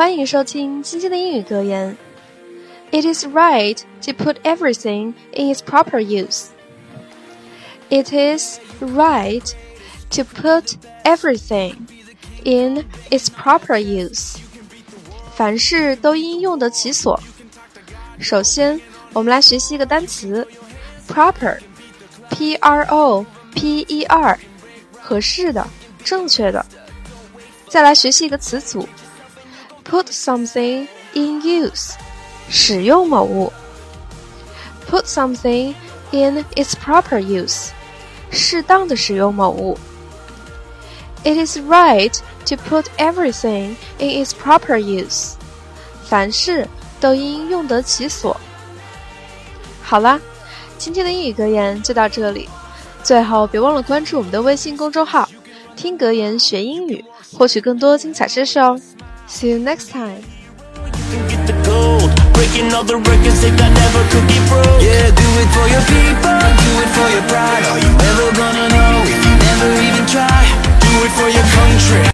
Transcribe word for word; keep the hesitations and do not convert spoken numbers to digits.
欢迎收听今天的英语格言。It is right to put everything in its proper use. It is right to put everything in its proper use. 凡事都应用得其所。首先，我们来学习一个单词 proper, P R O P E R, 合适的，正确的。再来学习一个词组Put something in use, 使用某物。Put something in its proper use, 适当的使用某物。It is right to put everything in its proper use. 凡事都应用得其所。好啦，今天的英语格言就到这里。最后别忘了关注我们的微信公众号，听格言学英语，获取更多精彩知识哦。See you next time. Breaking all the records they got never could get broke. Yeah, do it